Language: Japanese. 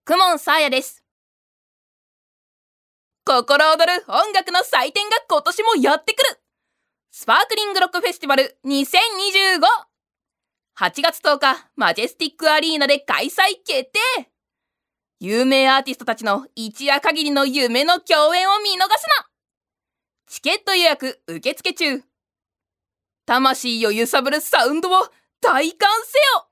公文さあやです。心躍る音楽の祭典が今年もやってくる。スパークリングロックフェスティバル 2025。8月10日、マジェスティックアリーナで開催決定。有名アーティストたちの一夜限りの夢の共演を見逃すな。チケット予約受付中。魂を揺さぶるサウンドを体感せよ。